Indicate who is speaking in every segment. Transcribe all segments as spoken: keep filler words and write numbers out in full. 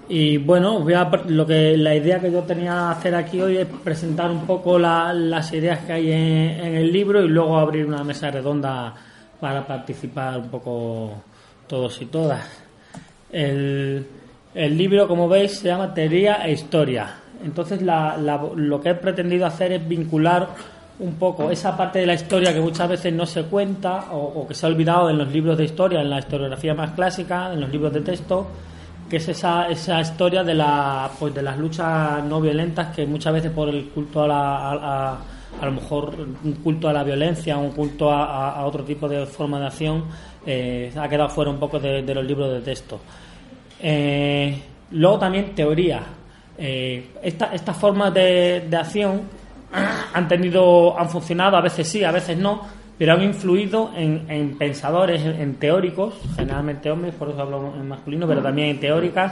Speaker 1: Y bueno, voy a, lo que la idea que yo tenía hacer aquí hoy es presentar un poco la, las ideas que hay en, en el libro y luego abrir una mesa redonda para participar un poco todos y todas. El, el libro, como veis, se llama Teoría e Historia. Entonces, la, la, lo que he pretendido hacer es vincular un poco esa parte de la historia que muchas veces no se cuenta o, o que se ha olvidado en los libros de historia, en la historiografía más clásica, en los libros de texto, que es esa esa historia de la pues de las luchas no violentas que muchas veces por el culto a la a, a, a lo mejor un culto a la violencia, un culto a, a otro tipo de forma de acción eh, ha quedado fuera un poco de, de los libros de texto. Eh, luego también teoría. Eh, esta, estas formas de, de acción han tenido han funcionado, a veces sí, a veces no, pero han influido en, en pensadores, en, en teóricos, generalmente hombres, por eso hablo en masculino, pero también en teóricas,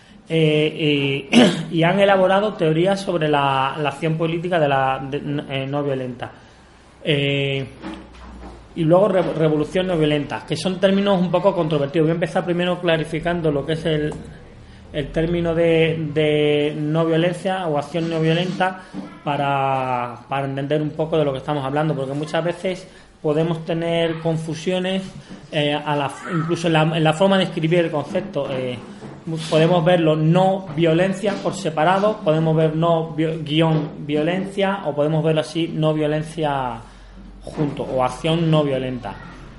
Speaker 1: eh, y, y han elaborado teorías sobre la, la acción política de la de, eh, no violenta. Eh, y luego re, revolución no violenta, que son términos un poco controvertidos. Voy a empezar primero clarificando lo que es el, el término de, de no violencia o acción no violenta para, para entender un poco de lo que estamos hablando, porque muchas veces podemos tener confusiones eh, a la, incluso en la, en la forma de escribir el concepto. Eh, podemos verlo no violencia por separado, podemos ver no guión violencia o podemos verlo así no violencia junto o acción no violenta.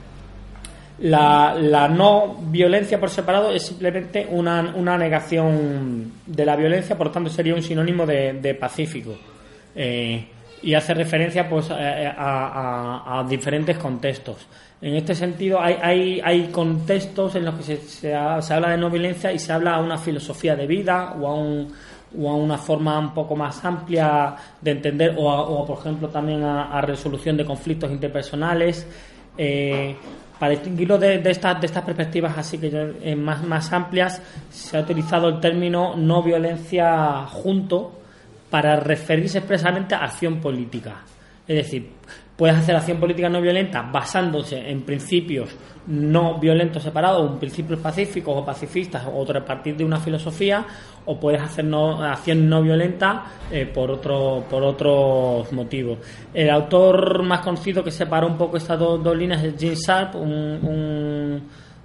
Speaker 1: La, la no violencia por separado es simplemente una, una negación de la violencia, por lo tanto sería un sinónimo de, de pacífico. Eh, y hace referencia pues a, a, a diferentes contextos. En este sentido hay, hay, hay contextos en los que se, se, ha, se habla de no violencia y se habla a una filosofía de vida o a, un, o a una forma un poco más amplia de entender o, a, o por ejemplo también a, a resolución de conflictos interpersonales. Eh, para distinguirlo de, de, estas, de estas perspectivas así que yo, eh, más, más amplias, se ha utilizado el término no violencia junto para referirse expresamente a acción política. Es decir, puedes hacer acción política no violenta basándose en principios no violentos separados, en principios pacíficos o pacifistas, o a partir de una filosofía, o puedes hacer no, acción no violenta eh, por otro, por otros motivos. El autor más conocido que separó un poco estas dos, dos líneas es Gene Sharp, un, un,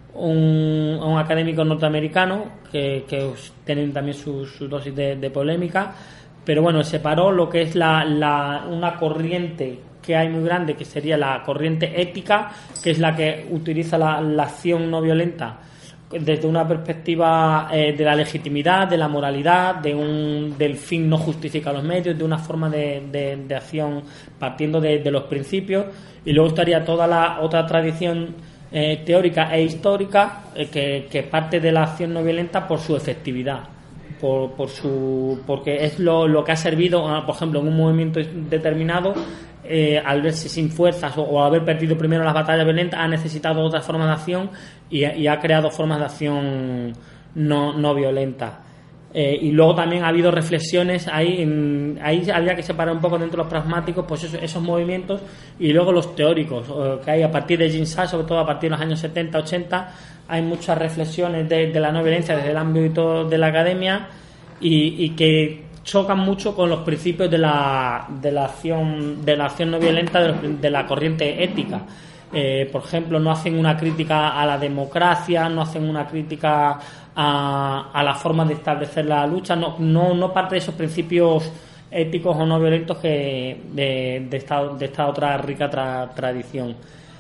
Speaker 1: un, un académico norteamericano que, que tiene también su, su dosis de, de polémica. Pero bueno, separó lo que es la, la, una corriente que hay muy grande, que sería la corriente ética, que es la que utiliza la, la acción no violenta desde una perspectiva eh, de la legitimidad, de la moralidad, de un, del fin no justifica los medios, de una forma de, de, de acción partiendo de, de los principios. Y luego estaría toda la otra tradición eh, teórica e histórica eh, que, que parte de la acción no violenta por su efectividad. Por, por su porque es lo, lo que ha servido, por ejemplo, en un movimiento determinado, eh, al verse sin fuerzas o, o haber perdido primero las batallas violentas, ha necesitado otras formas de acción y, y ha creado formas de acción no, no violentas. Eh, y luego también ha habido reflexiones ahí, en, ahí había que separar un poco dentro de los pragmáticos pues esos, esos movimientos y luego los teóricos, eh, que hay a partir de Gene Sharp, sobre todo a partir de los años setenta, ochenta, hay muchas reflexiones de, de la no violencia desde el ámbito de la academia y, y que chocan mucho con los principios de la, de la acción de la acción no violenta de, los, de la corriente ética. Eh, por ejemplo, no hacen una crítica a la democracia, no hacen una crítica a, a la forma de establecer la lucha, no, no, no parte de esos principios éticos o no violentos que de, de, esta, de esta otra rica tra, tradición.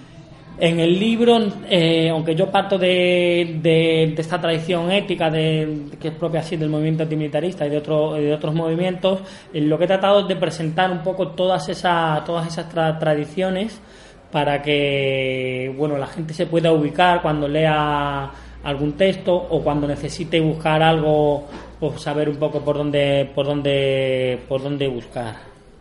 Speaker 1: En el libro, eh, aunque yo parto de, de, de esta tradición ética de, que es propia así del movimiento antimilitarista y de, otro, de otros movimientos, eh, lo que he tratado es de presentar un poco todas esas, todas esas tra, tradiciones para que bueno la gente se pueda ubicar cuando lea algún texto o cuando necesite buscar algo, pues saber un poco por dónde, por dónde, por dónde buscar.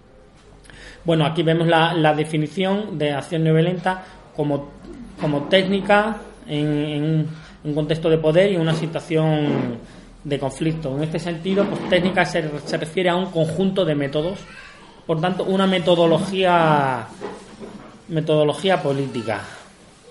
Speaker 1: Bueno, aquí vemos la, la definición de acción no violenta como, como técnica en, en un contexto de poder y una situación de conflicto. En este sentido, pues técnica se, se refiere a un conjunto de métodos, por tanto, una metodología metodología política.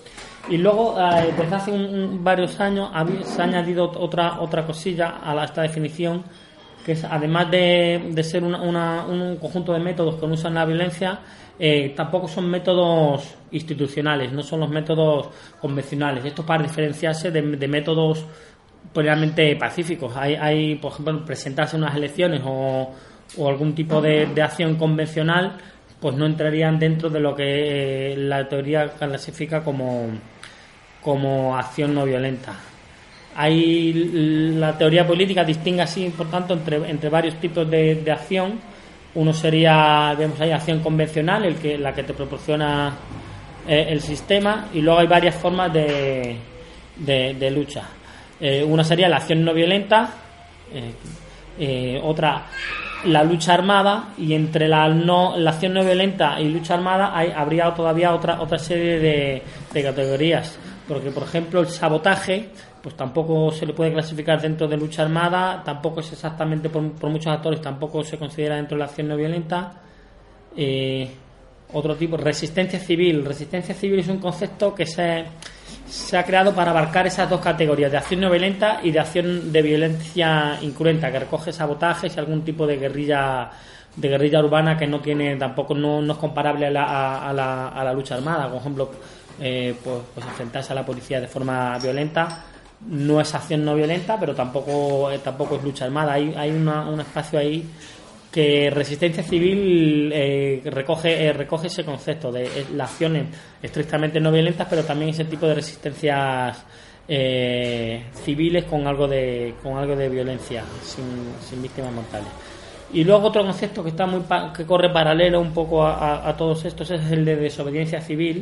Speaker 1: Y luego, eh, desde hace un, un, varios años, ha, se ha añadido otra otra cosilla a la, esta definición, que es, además de, de ser una, una, un conjunto de métodos que no usan la violencia, eh, tampoco son métodos institucionales, no son los métodos convencionales. Esto para diferenciarse de, de métodos puramente pacíficos. Hay, hay, por ejemplo, presentarse en unas elecciones o, o algún tipo de, de acción convencional, pues no entrarían dentro de lo que eh, la teoría clasifica como, como acción no violenta. Hay, la teoría política distingue así, por tanto, entre, entre varios tipos de, de acción. Uno sería, vemos ahí, acción convencional, el que, la que te proporciona eh, el sistema, y luego hay varias formas de, de, de lucha. Eh, una sería la acción no violenta, eh, eh, otra la lucha armada, y entre la no la acción no violenta y lucha armada hay, habría todavía otra otra serie de, de categorías, porque por ejemplo el sabotaje pues tampoco se le puede clasificar dentro de lucha armada, tampoco es exactamente, por, por muchos actores tampoco se considera dentro de la acción no violenta. Eh, otro tipo, resistencia civil. Resistencia civil es un concepto que se, se ha creado para abarcar esas dos categorías, de acción no violenta y de acción de violencia incruenta, que recoge sabotajes y algún tipo de guerrilla de guerrilla urbana que no tiene, tampoco no, no es comparable a la, a, a la, a la lucha armada. Por ejemplo, eh, pues, pues enfrentarse a la policía de forma violenta no es acción no violenta, pero tampoco eh, tampoco es lucha armada. Hay, hay una, un espacio ahí que resistencia civil eh, recoge eh, recoge ese concepto de eh, las acciones estrictamente no violentas, pero también ese tipo de resistencias eh, civiles con algo de con algo de violencia, sin, sin víctimas mortales. Y luego otro concepto que está muy pa- que corre paralelo un poco a, a, a todos estos es el de desobediencia civil,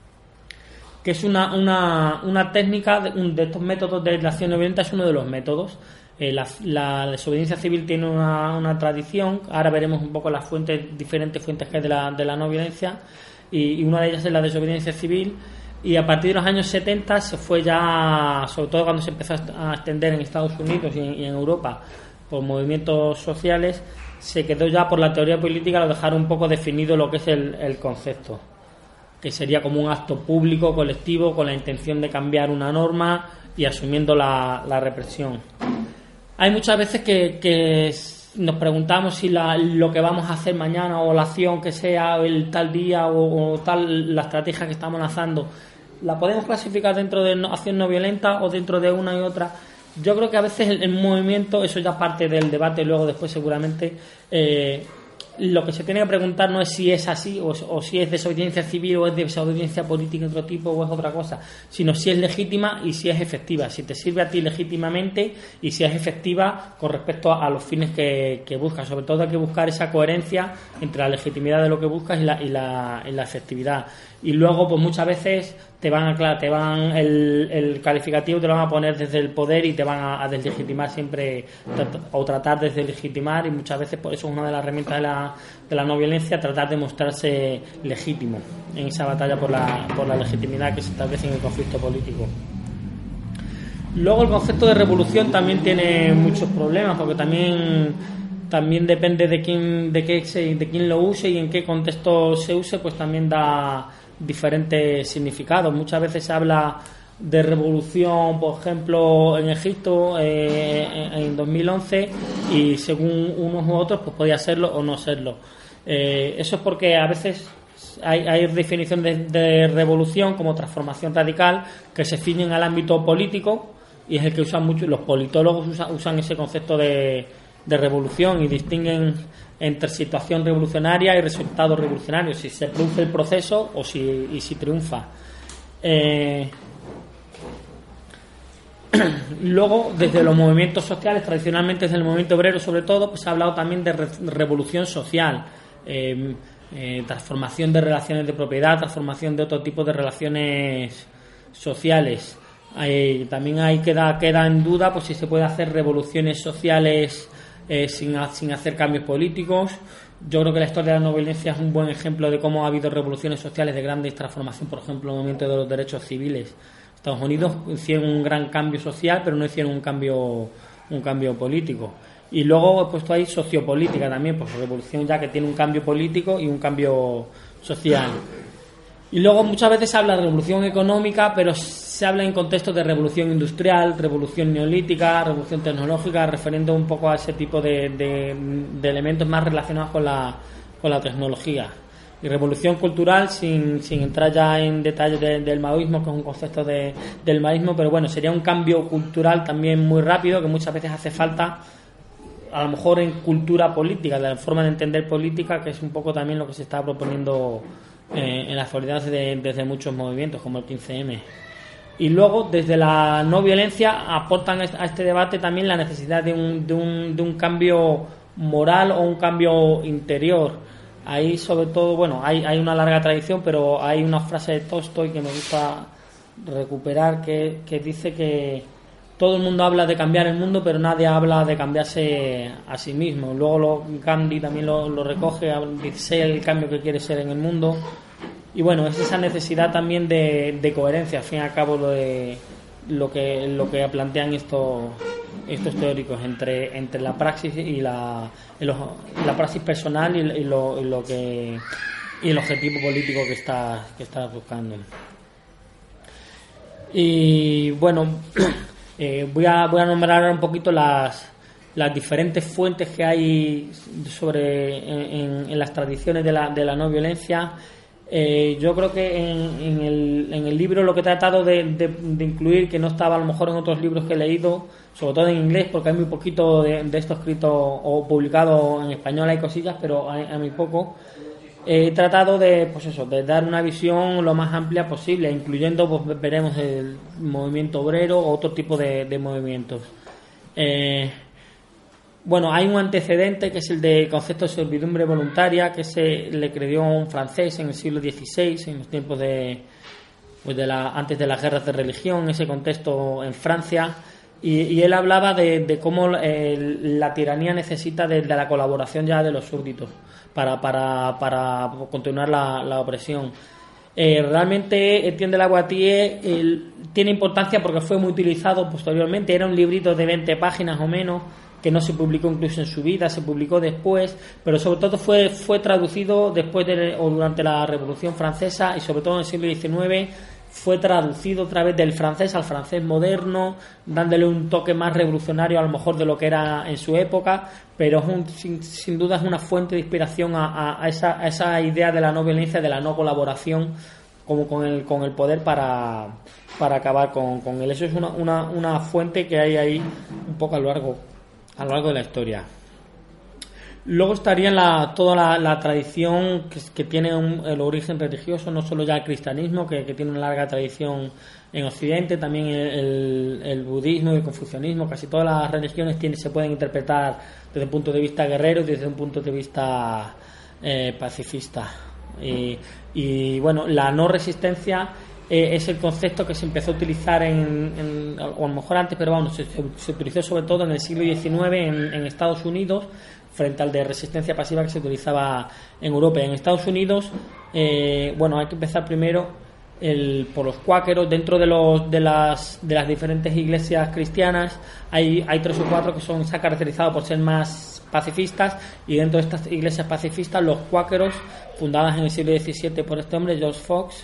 Speaker 1: que es una, una, una técnica de, un, de estos métodos de la acción no violenta. Es uno de los métodos. Eh, la, la desobediencia civil tiene una, una tradición. Ahora veremos un poco las fuentes, diferentes fuentes que hay de la, de la no violencia, y, y una de ellas es la desobediencia civil. Y a partir de los años setenta se fue ya, sobre todo cuando se empezó a extender en Estados Unidos y en, y en Europa por movimientos sociales, se quedó ya por la teoría política, lo dejaron un poco definido lo que es el, el concepto, que sería como un acto público, colectivo, con la intención de cambiar una norma y asumiendo la, la represión. Hay muchas veces que, que nos preguntamos si la, lo que vamos a hacer mañana, o la acción que sea, el tal día, o, o tal la estrategia que estamos lanzando, la podemos clasificar dentro de no, acción no violenta o dentro de una y otra. Yo creo que a veces el, el movimiento, eso ya parte del debate, luego después seguramente, eh, lo que se tiene que preguntar no es si es así o, o si es desobediencia civil o es desobediencia política de otro tipo o es otra cosa, sino si es legítima y si es efectiva, si te sirve a ti legítimamente y si es efectiva con respecto a, a los fines que, que buscas. Sobre todo hay que buscar esa coherencia entre la legitimidad de lo que buscas y la, y la, y la efectividad. Y luego pues muchas veces te van a claro, te van el, el calificativo te lo van a poner desde el poder y te van a, a deslegitimar siempre, o tratar de deslegitimar, y muchas veces por eso es una de las herramientas de la, de la no violencia, tratar de mostrarse legítimo en esa batalla por la, por la legitimidad que se establece en el conflicto político. Luego el concepto de revolución también tiene muchos problemas, porque también también depende de quién de qué se, de quién lo use y en qué contexto se use, pues también da diferentes significados. Muchas veces se habla de revolución, por ejemplo, en Egipto eh, en, en dos mil once, y según unos u otros pues podía serlo o no serlo. Eh, eso es porque a veces hay, hay definición de, de revolución como transformación radical que se ciñen al ámbito político, y es el que usan mucho los politólogos, usan, usan ese concepto de, de revolución y distinguen entre situación revolucionaria y resultado revolucionario, si se produce el proceso o si, y si triunfa. Eh, luego, desde los movimientos sociales, tradicionalmente desde el movimiento obrero sobre todo, pues se ha hablado también de re, revolución social, eh, eh, transformación de relaciones de propiedad, transformación de otro tipo de relaciones sociales. Eh, también hay queda, queda en duda pues si se puede hacer revoluciones sociales Eh, sin, sin hacer cambios políticos. Yo creo que la historia de la no violencia es un buen ejemplo de cómo ha habido revoluciones sociales de grandes transformaciones. Por ejemplo, el movimiento de los derechos civiles. Estados Unidos hicieron un gran cambio social, pero no hicieron un cambio un cambio político. Y luego he puesto ahí sociopolítica también, pues revolución ya que tiene un cambio político y un cambio social. Y luego muchas veces se habla de revolución económica, pero se habla en contexto de revolución industrial, revolución neolítica, revolución tecnológica, refiriendo un poco a ese tipo de, de, de elementos más relacionados con la, con la tecnología. Y revolución cultural, sin, sin entrar ya en detalles de, del maoísmo, que es un concepto de, del maoísmo, pero bueno, sería un cambio cultural también muy rápido, que muchas veces hace falta, a lo mejor en cultura política, de la forma de entender política, que es un poco también lo que se está proponiendo eh, en la actualidad de, desde muchos movimientos, como el quince eme. Y luego, desde la no violencia, aportan a este debate también la necesidad de un, de un, de un cambio moral o un cambio interior. Ahí, sobre todo, bueno, hay, hay una larga tradición, pero hay una frase de Tolstoy que me gusta recuperar, que, que dice que todo el mundo habla de cambiar el mundo, pero nadie habla de cambiarse a sí mismo. Luego lo, Gandhi también lo, lo recoge, dice el cambio que quiere ser en el mundo. Y bueno, es esa necesidad también de, de coherencia, al fin y al cabo, lo, de, lo, que, lo que plantean estos, estos teóricos entre, entre la praxis y la, y los, la praxis personal y, y, lo, y, lo que, y el objetivo político que está, que está buscando. Y bueno... Eh, voy a voy a nombrar ahora un poquito las las diferentes fuentes que hay sobre en, en las tradiciones de la de la no violencia. Eh, yo creo que en, en el en el libro lo que he tratado de, de, de incluir, que no estaba a lo mejor en otros libros que he leído, sobre todo en inglés, porque hay muy poquito de, de esto escrito o publicado en español, hay cosillas, pero hay, hay muy poco. He tratado de, pues eso, de dar una visión lo más amplia posible, incluyendo, pues veremos, el movimiento obrero o otro tipo de, de movimientos. Eh, bueno, hay un antecedente que es el del concepto de servidumbre voluntaria, que se le creó un francés en el siglo dieciséis, en los tiempos de, pues de la, antes de las guerras de religión, ese contexto en Francia. Y, y él hablaba de, de cómo eh, la tiranía necesita de, de la colaboración ya de los súbditos para, para, para continuar la, la opresión. Eh, realmente Etienne de Lavoisier eh, tiene importancia porque fue muy utilizado posteriormente. Era un librito de veinte páginas o menos, que no se publicó incluso en su vida, se publicó después, pero sobre todo fue, fue traducido después de, o durante la Revolución Francesa, y sobre todo en el siglo diecinueve fue traducido otra vez del francés al francés moderno, dándole un toque más revolucionario a lo mejor de lo que era en su época, pero es un, sin, sin duda es una fuente de inspiración a, a, a, esa, a esa idea de la no violencia, de la no colaboración como con el, con el poder para, para acabar con, con él. Eso es una, una, una fuente que hay ahí un poco a lo largo, a lo largo de la historia. Luego estaría la, toda la, la tradición que, que tiene un, el origen religioso, no solo ya el cristianismo, que, que tiene una larga tradición en Occidente, también el, el, el budismo y el confucianismo. Casi todas las religiones tienen, se pueden interpretar desde un punto de vista guerrero y desde un punto de vista eh, pacifista. Y, y bueno, la no resistencia eh, es el concepto que se empezó a utilizar en, en o a lo mejor antes, pero vamos, se, se utilizó sobre todo en el siglo diecinueve en, en Estados Unidos, frente al de resistencia pasiva que se utilizaba en Europa. En Estados Unidos, eh, bueno, hay que empezar primero el, por los cuáqueros. Dentro de los de las de las diferentes iglesias cristianas hay hay tres o cuatro que son se han caracterizado por ser más pacifistas, y dentro de estas iglesias pacifistas, los cuáqueros, fundadas en el siglo diecisiete por este hombre, George Fox,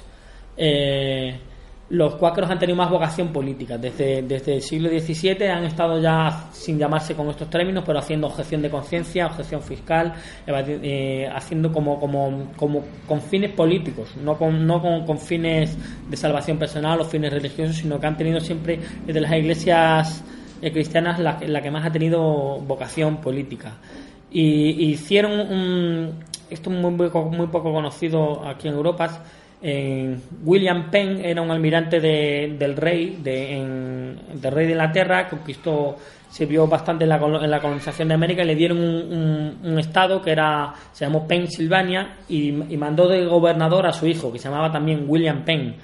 Speaker 1: eh, los cuáqueros han tenido más vocación política. Desde, desde el siglo diecisiete han estado ya, sin llamarse con estos términos, pero haciendo objeción de conciencia, objeción fiscal, eh, haciendo como, como, como con fines políticos, no con, no con, con fines de salvación personal o fines religiosos, sino que han tenido siempre, desde las iglesias eh, cristianas, la, la que más ha tenido vocación política. Y, y hicieron un, esto es muy, muy, muy poco conocido aquí en Europa. Eh, William Penn era un almirante de, del rey de, en, del rey de Inglaterra, conquistó, sirvió bastante en la, en la colonización de América, y le dieron un, un, un estado que era, se llamó Pennsylvania, y, y mandó de gobernador a su hijo, que se llamaba también William Penn.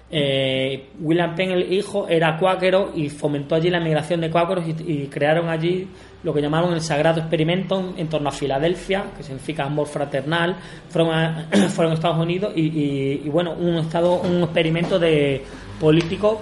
Speaker 1: Eh, William Penn, el hijo, era cuáquero y fomentó allí la migración de cuáqueros, y, y crearon allí lo que llamaron el Sagrado Experimento en torno a Filadelfia, que significa amor fraternal. Fueron a, fueron a Estados Unidos y, y, y bueno, un estado, un experimento de político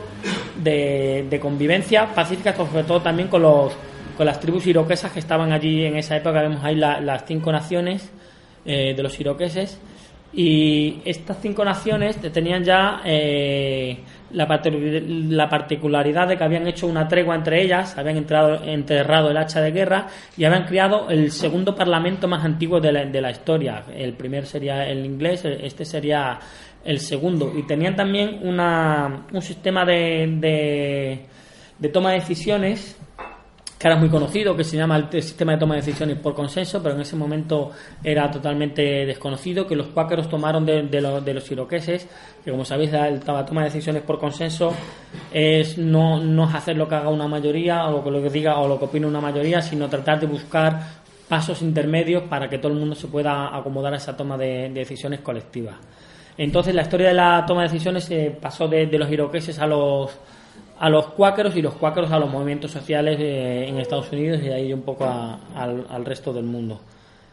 Speaker 1: de, de convivencia pacífica, sobre todo también con los con las tribus iroquesas que estaban allí en esa época. Vemos ahí la, las cinco naciones eh, de los iroqueses. Y estas cinco naciones tenían ya eh, la, la particularidad de que habían hecho una tregua entre ellas, habían entrado, enterrado el hacha de guerra y habían creado el segundo parlamento más antiguo de la, de la historia. El primero sería el inglés, este sería el segundo. Y tenían también una, un sistema de, de, de toma de decisiones que ahora es muy conocido, que se llama el sistema de toma de decisiones por consenso, pero en ese momento era totalmente desconocido, que los cuáqueros tomaron de, de, los, de los iroqueses, que como sabéis la, la toma de decisiones por consenso es no, no es hacer lo que haga una mayoría o lo que, lo que diga o lo que opine una mayoría, sino tratar de buscar pasos intermedios para que todo el mundo se pueda acomodar a esa toma de, de decisiones colectivas. Entonces la historia de la toma de decisiones se eh, pasó de, de los iroqueses a los a los cuáqueros y los cuáqueros a los movimientos sociales eh, en Estados Unidos y de ahí un poco a, al, al resto del mundo.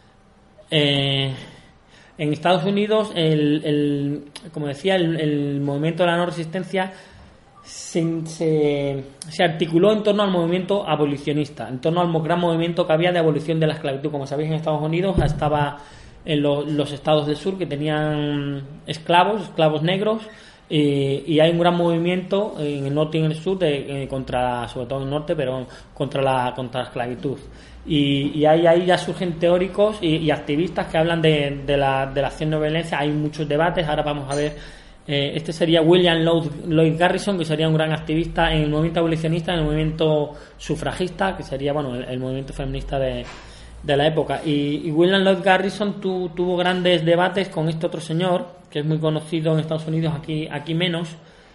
Speaker 1: Eh, en Estados Unidos, el, el, como decía, el, el movimiento de la no resistencia se, se, se articuló en torno al movimiento abolicionista, en torno al gran movimiento que había de abolición de la esclavitud. Como sabéis, en Estados Unidos estaba en lo, los estados del sur que tenían esclavos, esclavos negros. Eh, y hay un gran movimiento en el norte y en el sur de, eh, contra, sobre todo en el norte, pero contra la contra la esclavitud. Y, y ahí, ahí ya surgen teóricos y, y activistas que hablan de, de, la, de la acción no violencia. Hay muchos debates. Ahora vamos a ver. Eh, este sería William Lloyd, Lloyd Garrison, que sería un gran activista en el movimiento abolicionista, en el movimiento sufragista, que sería bueno el, el movimiento feminista de, de la época. Y, y William Lloyd Garrison tu, tuvo grandes debates con este otro señor, que es muy conocido en Estados Unidos, aquí aquí menos,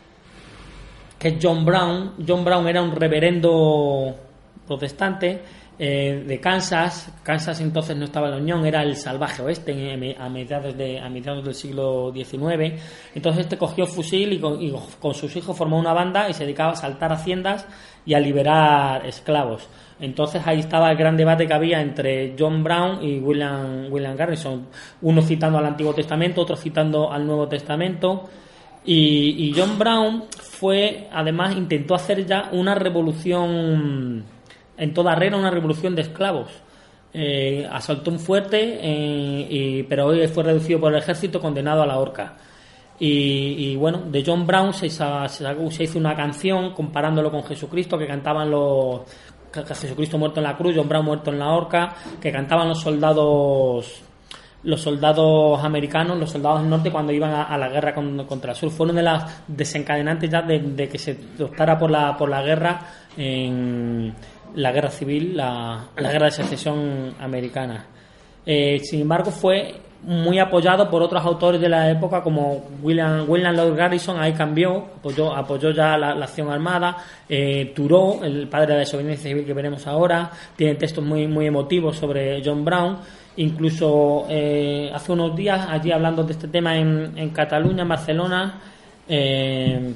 Speaker 1: que es John Brown. John Brown era un reverendo protestante eh, de Kansas. Kansas entonces no estaba en la Unión, era el salvaje oeste a mediados de a mediados del siglo diecinueve. Entonces este cogió fusil y con, y con sus hijos formó una banda y se dedicaba a asaltar haciendas y a liberar esclavos. Entonces ahí estaba el gran debate que había entre John Brown y William, William Garrison, uno citando al Antiguo Testamento, otro citando al Nuevo Testamento. Y, y John Brown fue, además, intentó hacer ya una revolución en toda regla, una revolución de esclavos. Eh, asaltó un fuerte, eh, y, pero hoy fue reducido por el ejército, condenado a la horca. Y, y bueno, de John Brown se, se, se hizo una canción comparándolo con Jesucristo, que cantaban los Jesucristo muerto en la cruz, John Brown muerto en la horca, que cantaban los soldados los soldados americanos, los soldados del norte cuando iban a, a la guerra con, contra el sur. Fueron de las desencadenantes ya de, de que se optara por la por la guerra en la guerra civil, la, la guerra de secesión americana. Eh, sin embargo, fue muy apoyado por otros autores de la época como William, William Lloyd Garrison. Ahí cambió, apoyó, apoyó ya la, la acción armada. eh, Thoreau, el padre de la desobediencia civil que veremos ahora, tiene textos muy muy emotivos sobre John Brown. Incluso eh, hace unos días, allí hablando de este tema en, en Cataluña, en Barcelona, eh,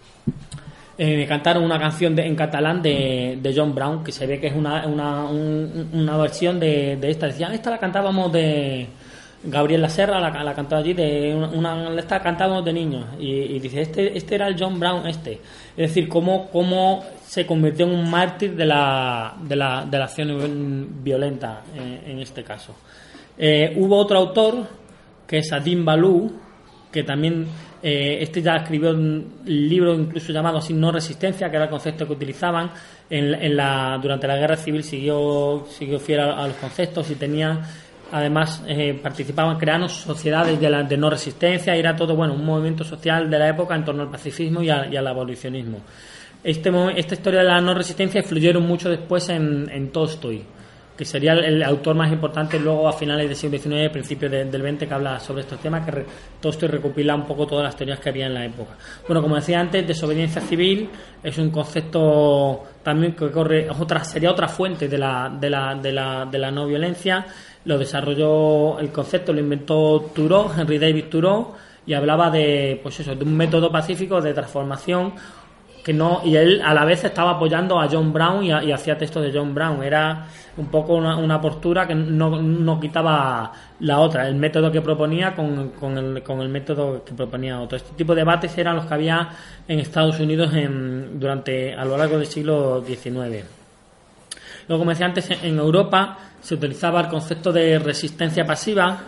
Speaker 1: eh, me cantaron una canción de, en catalán de, de John Brown, que se ve que es una, una, un, una versión de, de esta. Decían, esta la cantábamos de Gabriel Laserra, la, la cantó allí, de una, una esta cantábamos de niños. Y, y dice, este este era el John Brown este. Es decir, cómo, cómo se convirtió en un mártir de la, de la, de la acción violenta en, en este caso. Eh, hubo otro autor, que es Adim Balú, que también eh, este ya escribió un libro incluso llamado así No Resistencia, que era el concepto que utilizaban en, en la durante la guerra civil. Siguió siguió fiel a, a los conceptos y tenía además eh, participaban creando sociedades de, la, de no resistencia, y era todo bueno un movimiento social de la época en torno al pacifismo y, a, y al abolicionismo. Este, esta historia de la no resistencia influyeron mucho después en, en Tolstoy, que sería el, el autor más importante luego a finales del siglo diecinueve, principios de, del veinte, que habla sobre estos temas, que re, Tolstoy recopila un poco todas las teorías que había en la época. Bueno, como decía antes, desobediencia civil es un concepto también que corre, otra, sería otra fuente de la, de la, de la, de la no violencia. Lo desarrolló, el concepto lo inventó Thoreau, Henry David Thoreau, y hablaba de, pues eso, de un método pacífico de transformación que no, y él a la vez estaba apoyando a John Brown y, a, y hacía textos de John Brown. Era un poco una, una postura que no, no quitaba la otra, el método que proponía con, con, el, con el método que proponía otro. Este tipo de debates eran los que había en Estados Unidos en, durante a lo largo del siglo diecinueve. Luego, como decía antes, en Europa se utilizaba el concepto de resistencia pasiva,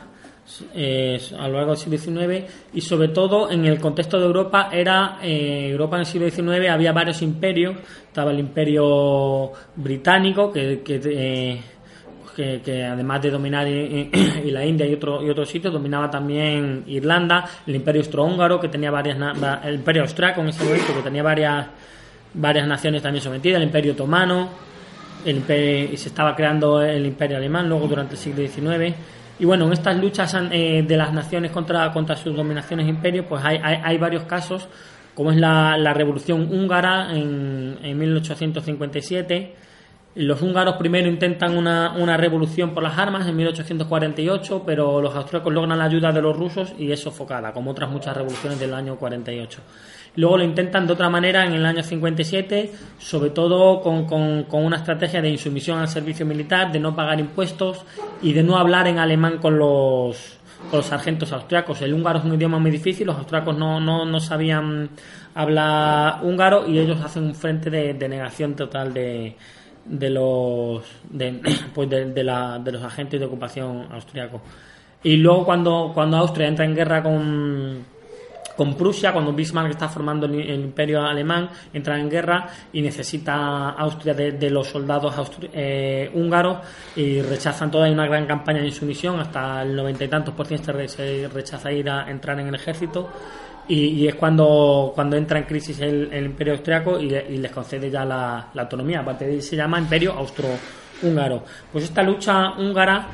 Speaker 1: eh, a lo largo del siglo diecinueve, y sobre todo en el contexto de Europa era eh, Europa en el siglo diecinueve había varios imperios. Estaba el imperio británico que, que eh, Que, que además de dominar y, y la India y otro, y otros sitios, dominaba también Irlanda, el imperio austrohúngaro, que tenía varias, el imperio austriaco en ese momento, que tenía varias varias naciones también sometidas, el imperio otomano, el imperio, y se estaba creando el imperio alemán luego durante el siglo diecinueve. Y bueno, en estas luchas eh, de las naciones contra, contra sus dominaciones e imperios, pues hay, hay, hay varios casos, como es la, la revolución húngara en, en mil ochocientos cincuenta y siete. Los húngaros primero intentan una, una revolución por las armas en mil ochocientos cuarenta y ocho, pero los austríacos logran la ayuda de los rusos y es sofocada, como otras muchas revoluciones del año cuarenta y ocho. Luego lo intentan de otra manera en el año cincuenta y siete, sobre todo con, con, con una estrategia de insumisión al servicio militar, de no pagar impuestos y de no hablar en alemán con los, con los sargentos austriacos. El húngaro es un idioma muy difícil, los austriacos no, no, no sabían hablar húngaro y ellos hacen un frente de, de negación total de de los de, pues de, de, la, de los agentes de ocupación austriacos. Y luego cuando, cuando Austria entra en guerra con con Prusia, cuando Bismarck está formando el, el imperio alemán, entra en guerra y necesita Austria de, de los soldados austri- eh, húngaros, y rechazan toda. Hay una gran campaña de insumisión, hasta el noventa y tantos por ciento se rechaza ir a entrar en el ejército. Y, y es cuando, cuando entra en crisis el, el imperio austriaco y, y les concede ya la, la autonomía. Aparte de ahí se llama imperio austrohúngaro. Pues esta lucha húngara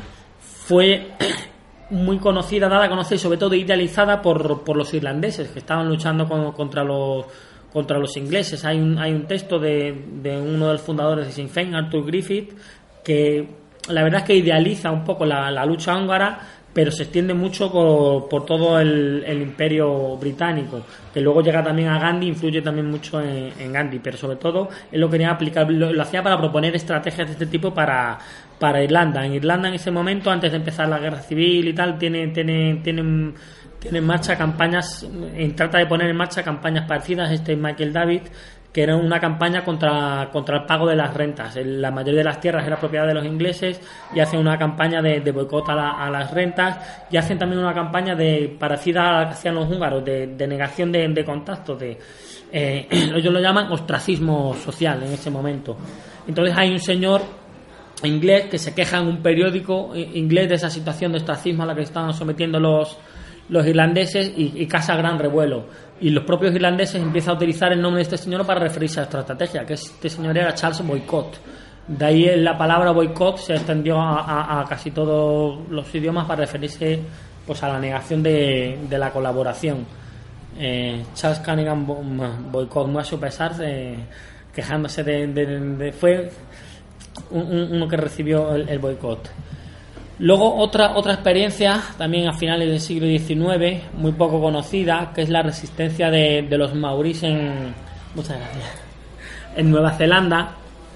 Speaker 1: fue muy conocida, dada a conocer, sobre todo idealizada por, por los irlandeses, que estaban luchando con, contra los contra los ingleses. Hay un, hay un texto de, de uno de los fundadores de Sinn Féin, Arthur Griffith, que la verdad es que idealiza un poco la, la lucha húngara, pero se extiende mucho por, por todo el, el imperio británico, que luego llega también a Gandhi, influye también mucho en, en Gandhi, pero sobre todo él lo quería aplicar, lo, lo hacía para proponer estrategias de este tipo para, para Irlanda. En Irlanda en ese momento, antes de empezar la guerra civil y tal, tiene, tiene, tiene, tiene en marcha campañas, trata de poner en marcha campañas parecidas. Este Michael David, que era una campaña contra, contra el pago de las rentas. La mayoría de las tierras era propiedad de los ingleses, y hacen una campaña de, de boicot a, la, a las rentas, y hacen también una campaña de parecida a la que hacían los húngaros, de, de negación de, de contactos, de, eh, ellos lo llaman ostracismo social en ese momento. Entonces hay un señor inglés que se queja en un periódico inglés de esa situación de ostracismo a la que estaban sometiendo los los irlandeses, y, y causa gran revuelo, y los propios irlandeses empiezan a utilizar el nombre de este señor para referirse a esta estrategia, que este señor era Charles Boycott. De ahí la palabra boicot se extendió a, a, a casi todos los idiomas para referirse pues a la negación de, de la colaboración. eh, Charles Cunningham Boycott, muy a su pesar, eh, quejándose de, de, de fue un, un, uno que recibió el, el boicot. Luego otra otra experiencia también a finales del siglo diecinueve, muy poco conocida, que es la resistencia de, de los maoríes en muchas gracias en Nueva Zelanda.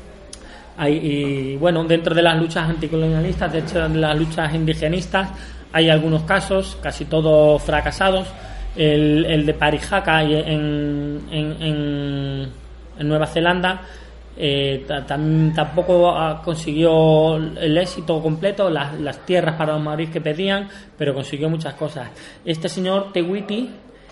Speaker 1: Hay, y bueno, dentro de las luchas anticolonialistas, de hecho de las luchas indigenistas, hay algunos casos, casi todos fracasados. El, el de Parihaka en, en, en, en Nueva Zelanda Eh, tam, tampoco consiguió el éxito completo, las, las tierras para los maoríes que pedían, pero consiguió muchas cosas. Este señor Te Witi,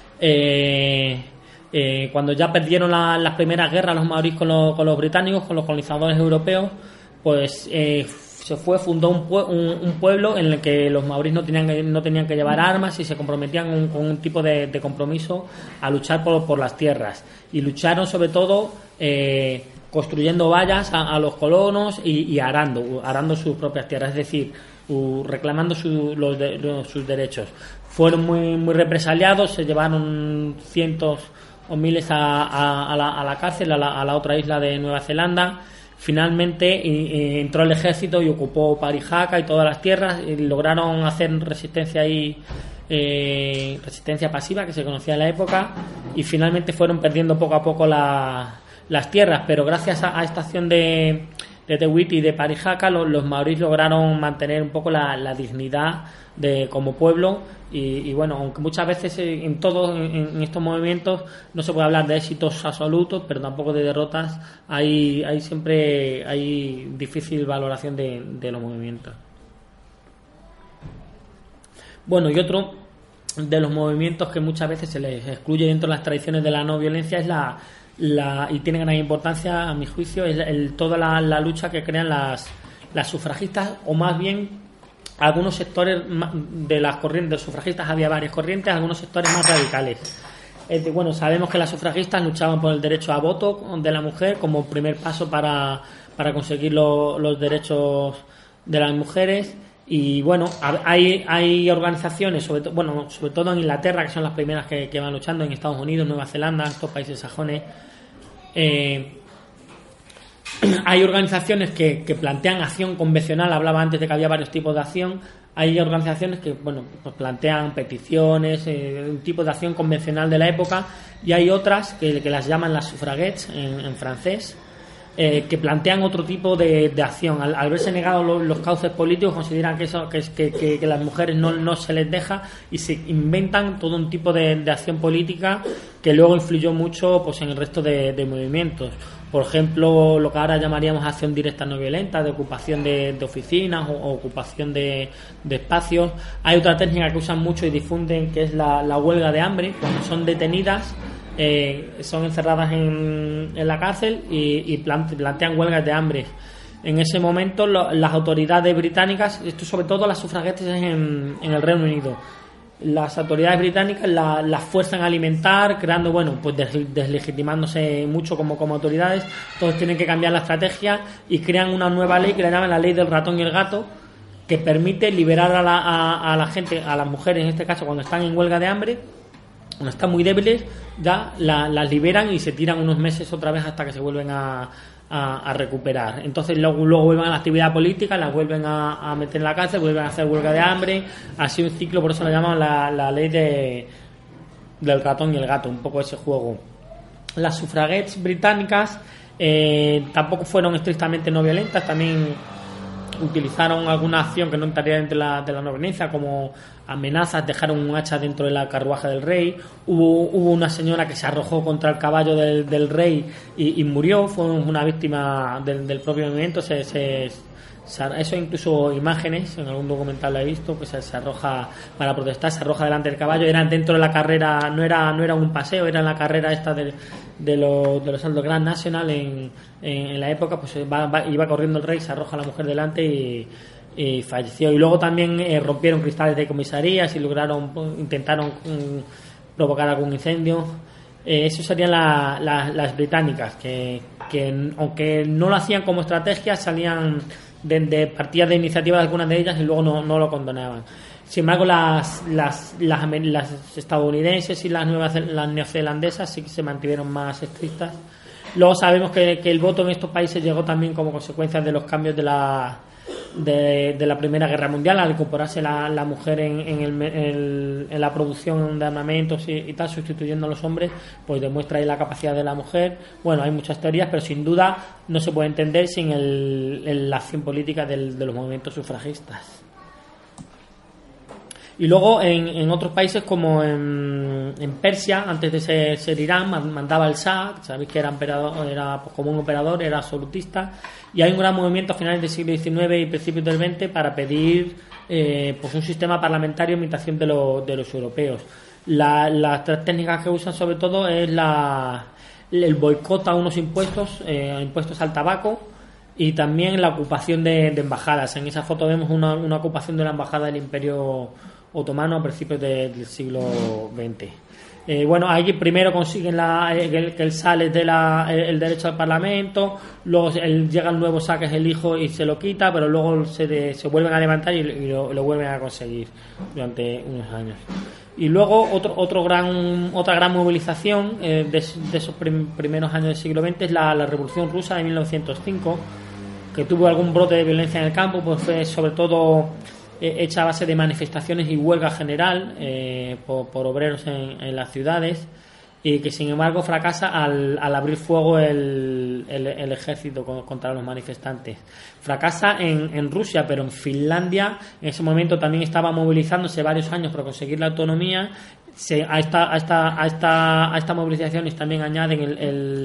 Speaker 1: eh, eh, cuando ya perdieron la, las primeras guerras los maoríes con los, con los británicos, con los colonizadores europeos, pues eh, se fue, fundó un, pue- un, un pueblo en el que los maoríes no tenían que, no tenían que llevar armas, y se comprometían con un, con un tipo de, de compromiso a luchar por, por las tierras, y lucharon sobre todo eh, construyendo vallas a, a los colonos y, y arando, arando sus propias tierras, es decir, uh, reclamando su, los de, los, sus derechos. Fueron muy muy represaliados, se llevaron cientos o miles a, a, a, la, a la cárcel, a la, a la otra isla de Nueva Zelanda. Finalmente y, y entró el ejército y ocupó Parihaka y todas las tierras, y lograron hacer resistencia ahí, eh, resistencia pasiva, que se conocía en la época, y finalmente fueron perdiendo poco a poco la las tierras, pero gracias a, a esta acción de, de Te Witi y de Parihaka, los, los maoríes lograron mantener un poco la, la dignidad de como pueblo, y, y bueno, aunque muchas veces en todos en, en estos movimientos no se puede hablar de éxitos absolutos, pero tampoco de derrotas, hay, hay siempre hay difícil valoración de, de los movimientos. Bueno, y otro de los movimientos que muchas veces se les excluye dentro de las tradiciones de la no violencia es la, la y tiene gran importancia a mi juicio, es el, toda la, la lucha que crean las, las sufragistas, o más bien algunos sectores de las corrientes de sufragistas. Había varias corrientes, algunos sectores más radicales. Es de, bueno, sabemos que las sufragistas luchaban por el derecho a voto de la mujer como primer paso para, para conseguir lo, los derechos de las mujeres. Y bueno, hay, hay organizaciones, sobre todo, bueno, sobre todo en Inglaterra, que son las primeras que, que van luchando, en Estados Unidos, Nueva Zelanda, estos países sajones. Eh, hay organizaciones que, que plantean acción convencional. Hablaba antes de que había varios tipos de acción. Hay organizaciones que, bueno, pues plantean peticiones, eh, un tipo de acción convencional de la época, y hay otras que, que las llaman las suffragettes en, en francés, eh, que plantean otro tipo de, de acción. Al, al verse negados los, los cauces políticos, consideran que eso que, que, que, que las mujeres no, no se les deja, y se inventan todo un tipo de, de acción política que luego influyó mucho, pues, en el resto de, de movimientos. Por ejemplo, lo que ahora llamaríamos acción directa no violenta, de ocupación de, de oficinas o, o ocupación de, de espacios. Hay otra técnica que usan mucho y difunden, que es la, la huelga de hambre. Cuando son detenidas, eh, son encerradas en, en la cárcel y, y plantean huelgas de hambre. En ese momento, lo, las autoridades británicas, esto sobre todo las sufragettes en, en el Reino Unido, las autoridades británicas las la fuerzan a alimentar, creando, bueno, pues des, deslegitimándose mucho como, como autoridades. Todos tienen que cambiar la estrategia y crean una nueva ley que le llaman la ley del ratón y el gato, que permite liberar a la, a, a la gente, a las mujeres en este caso, cuando están en huelga de hambre, cuando están muy débiles, ya la, las liberan y se tiran unos meses otra vez hasta que se vuelven a A, a recuperar. Entonces luego, luego vuelven a la actividad política, las vuelven a, a meter en la cárcel, vuelven a hacer huelga de hambre. Así un ciclo, por eso lo llaman la, la ley de, del ratón y el gato, un poco ese juego. Las sufragettes británicas eh, tampoco fueron estrictamente no violentas, también utilizaron alguna acción que no entraría dentro de la, de la no violencia, como amenazas, dejaron un hacha dentro de la carruaje del rey. Hubo, hubo una señora que se arrojó contra el caballo del, del rey y, y murió, fue una víctima del, del propio movimiento. Se, se, se, eso incluso imágenes, en algún documental lo he visto, que se, se arroja para protestar, se arroja delante del caballo. Era dentro de la carrera, no era no era un paseo, era en la carrera esta de, de los de los Aldo Grand National en, en, en la época. Pues va, va, iba corriendo el rey, se arroja la mujer delante y y falleció. Y luego también eh, rompieron cristales de comisarías y lograron, intentaron um, provocar algún incendio. Eh, eso serían la, la, las británicas, que, que aunque no lo hacían como estrategia, salían de, de partidas de iniciativa de algunas de ellas y luego no, no lo condonaban. Sin embargo, las, las, las, las estadounidenses y las nuevas, las neozelandesas sí que se mantuvieron más estrictas. Luego sabemos que, que el voto en estos países llegó también como consecuencia de los cambios de la De, de la Primera Guerra Mundial, al incorporarse la, la mujer en, en, el, el, en la producción de armamentos y, y tal, sustituyendo a los hombres, pues demuestra ahí la capacidad de la mujer. Bueno, hay muchas teorías, pero sin duda no se puede entender sin el, el, la acción política del, de los movimientos sufragistas. Y luego en, en otros países como en, en Persia, antes de ser, ser Irán, mandaba el Shah, sabéis que era, emperador, era pues, como un emperador, era absolutista, y hay un gran movimiento a finales del siglo diecinueve y principios del veinte para pedir eh, pues un sistema parlamentario en imitación de, lo, de los europeos. La, las tres técnicas que usan sobre todo es la, el boicot a unos impuestos, eh, impuestos al tabaco, y también la ocupación de, de embajadas. En esa foto vemos una, una ocupación de la embajada del Imperio Otomano a principios de, del siglo veinte. Eh, bueno, aquí primero consiguen la, el, que el Shah les dé la, el, el derecho al Parlamento, luego el, llega el nuevo Shah, que es el hijo, y se lo quita, pero luego se, de, se vuelven a levantar y, y lo, lo vuelven a conseguir durante unos años. Y luego otro, otro gran, otra gran movilización eh, de, de esos prim, primeros años del siglo veinte es la, la Revolución Rusa de mil novecientos cinco, que tuvo algún brote de violencia en el campo, pues fue sobre todo hecha a base de manifestaciones y huelga general eh, por, por obreros en, en las ciudades, y que sin embargo fracasa al, al abrir fuego el, el, el ejército contra los manifestantes. Fracasa en, en Rusia, pero en Finlandia en ese momento también estaba movilizándose varios años para conseguir la autonomía. Se, a, esta, a, esta, a, esta, a estas movilizaciones también añaden el, el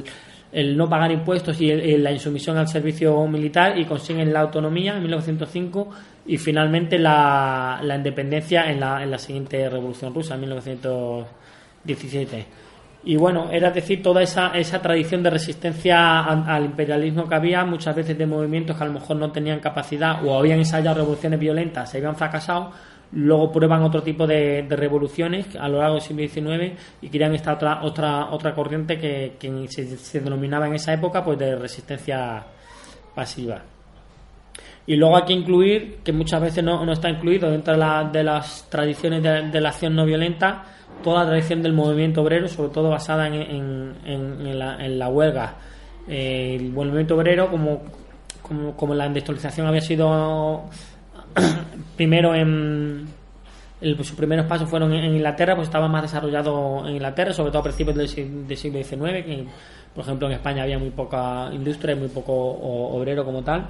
Speaker 1: el no pagar impuestos y, el, y la insumisión al servicio militar, y consiguen la autonomía en mil novecientos cinco y finalmente la, la independencia en la, en la siguiente Revolución Rusa, en mil novecientos diecisiete. Y bueno, era decir, toda esa, esa tradición de resistencia al imperialismo que había, muchas veces de movimientos que a lo mejor no tenían capacidad o habían ensayado revoluciones violentas, se habían fracasado, luego prueban otro tipo de, de revoluciones a lo largo del siglo diecinueve y crean esta otra otra otra corriente que, que se, se denominaba en esa época pues de resistencia pasiva. Y luego hay que incluir, que muchas veces no, no está incluido dentro de, la, de las tradiciones de, de la acción no violenta, toda la tradición del movimiento obrero, sobre todo basada en, en, en, en, la, en la huelga. Eh, el movimiento obrero, como, como, como la industrialización había sido primero en el, sus primeros pasos fueron en Inglaterra, pues estaba más desarrollado en Inglaterra, sobre todo a principios del, del siglo diecinueve, que por ejemplo en España había muy poca industria y muy poco o, obrero como tal.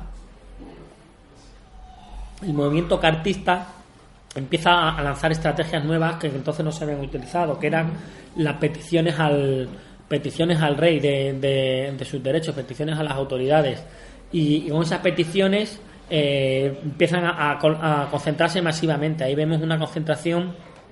Speaker 1: El movimiento cartista empieza a lanzar estrategias nuevas que entonces no se habían utilizado, que eran las peticiones al peticiones al rey de, de, de sus derechos, peticiones a las autoridades, y, y con esas peticiones eh, empiezan a, a, a concentrarse masivamente. Ahí vemos una concentración,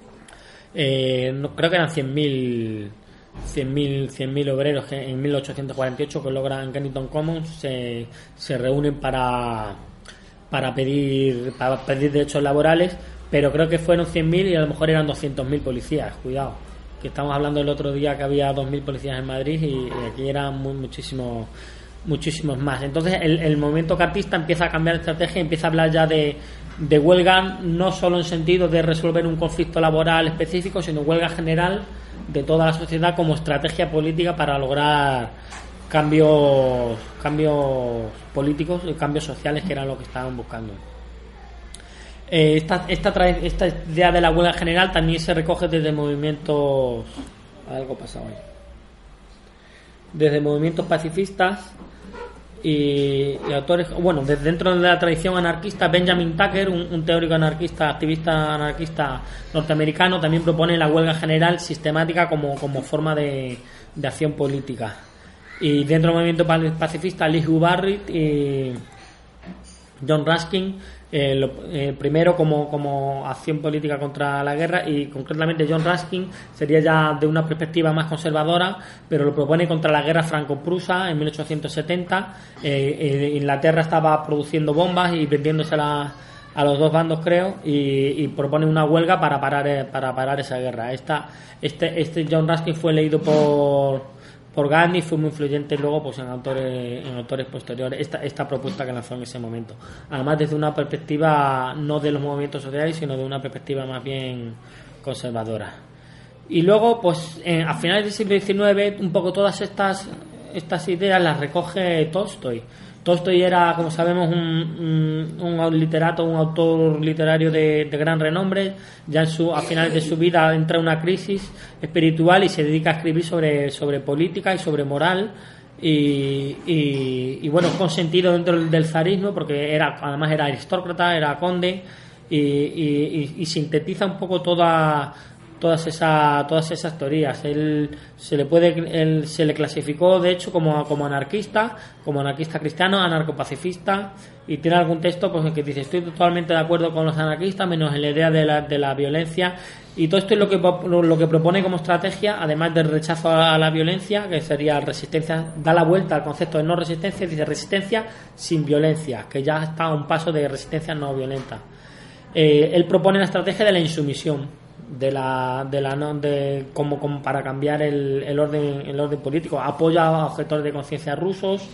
Speaker 1: eh, no, creo que eran cien mil cien mil obreros que en mil ochocientos cuarenta y ocho que logran en Kennington Commons se, se reúnen para para pedir para pedir derechos laborales, pero creo que fueron cien mil y a lo mejor eran doscientos mil policías. Cuidado, que estamos hablando el otro día que había dos mil policías en Madrid y, y aquí eran muy, muchísimos muchísimos más. Entonces el, el movimiento cartista empieza a cambiar de estrategia, empieza a hablar ya de, de huelga, no solo en sentido de resolver un conflicto laboral específico, sino huelga general de toda la sociedad como estrategia política para lograr cambios cambios políticos y cambios sociales, que eran lo que estaban buscando. Eh, esta, esta, esta idea de la huelga general también se recoge desde movimientos algo pasado ahí desde movimientos pacifistas y, y autores, bueno, desde dentro de la tradición anarquista. Benjamin Tucker, un, un teórico anarquista, activista anarquista norteamericano, también propone la huelga general sistemática como, como forma de, de acción política. Y dentro del movimiento pacifista, Lee Hugh Barrett y John Ruskin, eh, lo, eh, primero como, como acción política contra la guerra, y concretamente John Ruskin sería ya de una perspectiva más conservadora, pero lo propone contra la guerra franco-prusa en mil ochocientos setenta. Eh, eh, Inglaterra estaba produciendo bombas y vendiéndoselas a los dos bandos, creo, y, y propone una huelga para parar para parar esa guerra. Esta, este, este John Ruskin fue leído por por Gandhi, fue muy influyente luego pues en autores en autores posteriores esta esta propuesta que lanzó en ese momento, además desde una perspectiva no de los movimientos sociales, sino de una perspectiva más bien conservadora. Y luego pues eh, a finales del siglo diecinueve un poco todas estas estas ideas las recoge Tolstoy. Tolstoy era, como sabemos, un, un, un literato, un autor literario de, de gran renombre. Ya en su, a finales de su vida entra en una crisis espiritual y se dedica a escribir sobre, sobre política y sobre moral. Y, y, y bueno, consentido dentro del, del zarismo, porque era, además era aristócrata, era conde, y, y, y, y sintetiza un poco toda todas esas todas esas teorías. Él se le puede él se le clasificó de hecho como como anarquista, como anarquista cristiano, anarcopacifista, y tiene algún texto pues en que dice: estoy totalmente de acuerdo con los anarquistas menos en la idea de la de la violencia. Y todo esto es lo que lo que propone como estrategia, además del rechazo a la violencia, que sería resistencia, da la vuelta al concepto de no resistencia, dice resistencia sin violencia, que ya está a un paso de resistencia no violenta. Eh, él propone la estrategia de la insumisión, de la de la no de como, como para cambiar el, el orden el orden político. Apoya a objetores de conciencia rusos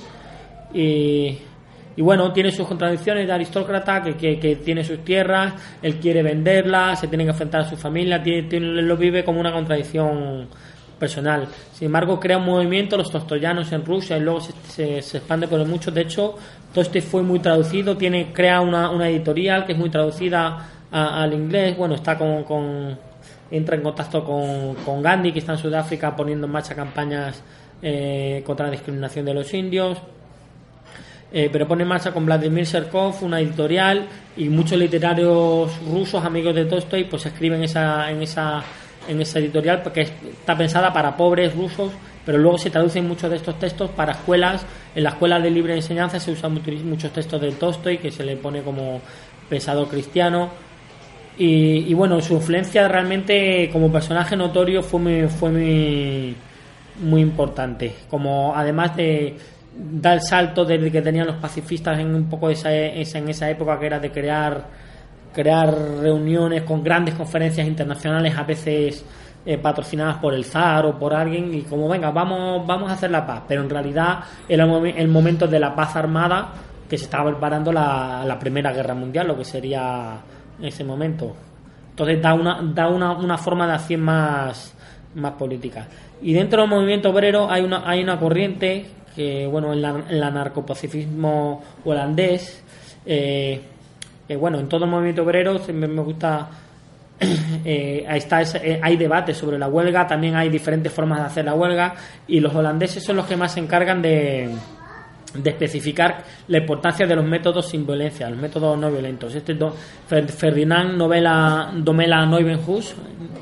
Speaker 1: y y bueno, tiene sus contradicciones de aristócrata que, que, que tiene sus tierras, él quiere venderlas, se tiene que enfrentar a su familia, tiene, tiene, lo vive como una contradicción personal. Sin embargo, crea un movimiento, los tolstoyanos en Rusia, y luego se, se, se expande por mucho. De hecho, Tolstoy fue muy traducido, tiene crea una, una editorial que es muy traducida a, al inglés. Bueno, está con, con entra en contacto con, con Gandhi, que está en Sudáfrica poniendo en marcha campañas eh, contra la discriminación de los indios. Eh, pero pone en marcha con Vladimir Serkov una editorial, y muchos literarios rusos amigos de Tolstoy pues escriben esa, en esa en esa editorial, porque está pensada para pobres rusos pero luego se traducen muchos de estos textos para escuelas. En la escuela de libre enseñanza se usan muchos textos de Tolstói, que se le pone como pensador cristiano. Y, y bueno, su influencia realmente como personaje notorio fue muy, fue muy, muy importante. Como además de dar el salto desde que tenían los pacifistas en un poco esa, esa, en esa época, que era de crear, crear reuniones con grandes conferencias internacionales, a veces eh, patrocinadas por el zar o por alguien, y como venga, vamos, vamos a hacer la paz. Pero en realidad era el momento de la paz armada, que se estaba preparando la, la Primera Guerra Mundial, lo que sería en ese momento. Entonces da una da una, una forma de acción más, más política. Y dentro del movimiento obrero hay una hay una corriente que, bueno, el, el anarcopacifismo holandés, eh, eh, bueno, en todo el movimiento obrero me, me gusta, eh, ahí está ese, eh, hay debates sobre la huelga, también hay diferentes formas de hacer la huelga, y los holandeses son los que más se encargan de de especificar la importancia de los métodos sin violencia, los métodos no violentos. Este do, Ferdinand Novela, Domela Neuwenhuis,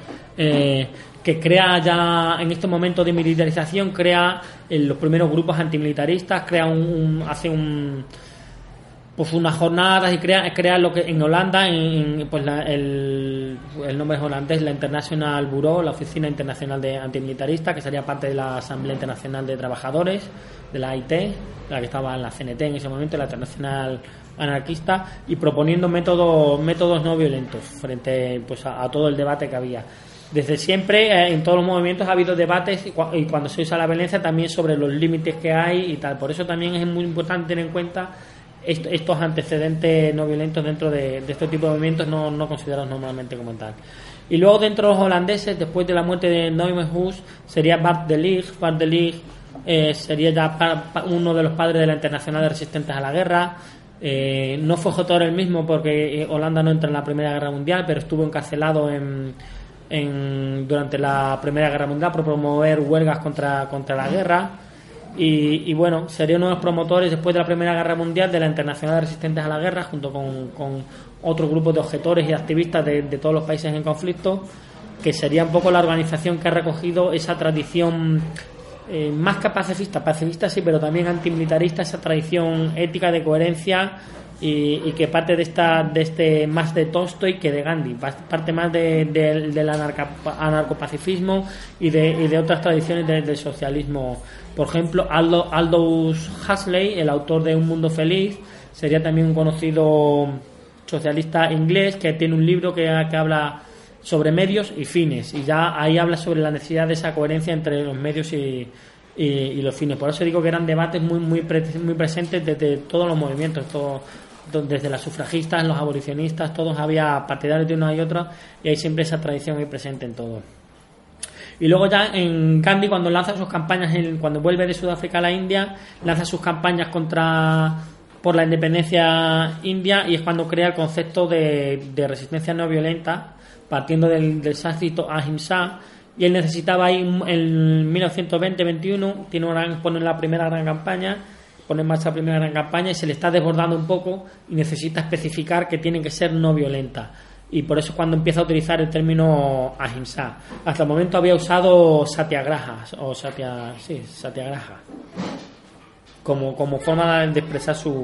Speaker 1: eh, que crea ya en este momento de militarización, crea eh, los primeros grupos antimilitaristas, crea un, un hace un pues unas jornadas y crea, crea lo que en Holanda, en, pues la, el, el nombre es holandés, la International Bureau, la Oficina Internacional de Antimilitarista, que sería parte de la Asamblea Internacional de Trabajadores, de la A I T, la que estaba en la C N T en ese momento, la Internacional Anarquista, y proponiendo métodos métodos no violentos frente pues a, a todo el debate que había. Desde siempre, eh, en todos los movimientos ha habido debates, y, cu- y cuando se usa la violencia también sobre los límites que hay y tal. Por eso también es muy importante tener en cuenta est- estos antecedentes no violentos dentro de, de este tipo de movimientos no, no considerados normalmente como tal. Y luego, dentro de los holandeses, después de la muerte de Neuwenhuis, sería Bart de Ligt. Bart de Ligt eh, sería ya pa- pa- uno de los padres de la Internacional de Resistentes a la Guerra. Eh, no fue Jotor el mismo, porque eh, Holanda no entra en la Primera Guerra Mundial, pero estuvo encarcelado en, en durante la Primera Guerra Mundial por promover huelgas contra, contra la guerra. Y, y bueno, sería uno de los promotores después de la Primera Guerra Mundial de la Internacional de Resistentes a la Guerra, junto con, con otro grupo de objetores y activistas de, de todos los países en conflicto, que sería un poco la organización que ha recogido esa tradición eh, más que pacifista, pacifista sí, pero también antimilitarista, esa tradición ética de coherencia, y, y que parte de esta de este más de Tolstói que de Gandhi, parte más de, de, del anarca, anarcopacifismo y de, y de otras tradiciones de, del socialismo. Por ejemplo, Aldo, Aldous Huxley, el autor de Un Mundo Feliz, sería también un conocido socialista inglés que tiene un libro que, que habla sobre medios y fines, y ya ahí habla sobre la necesidad de esa coherencia entre los medios y, y, y los fines. Por eso digo que eran debates muy muy, pre, muy presentes desde todos los movimientos, todo, desde las sufragistas, los abolicionistas, todos había partidarios de una y otra, y hay siempre esa tradición muy presente en todo. Y luego ya en Gandhi, cuando lanza sus campañas, en, cuando vuelve de Sudáfrica a la India, lanza sus campañas contra por la independencia india, y es cuando crea el concepto de, de resistencia no violenta, partiendo del, del sánscrito ahimsa. Y él necesitaba ahí en mil novecientos veinte veintiuno, tiene una, pone la primera gran campaña, pone en marcha la primera gran campaña, y se le está desbordando un poco y necesita especificar que tiene que ser no violenta. Y por eso es cuando empieza a utilizar el término ahimsa. Hasta el momento había usado satyagraha, o satya, sí, satyagraha, como, como forma de expresar su,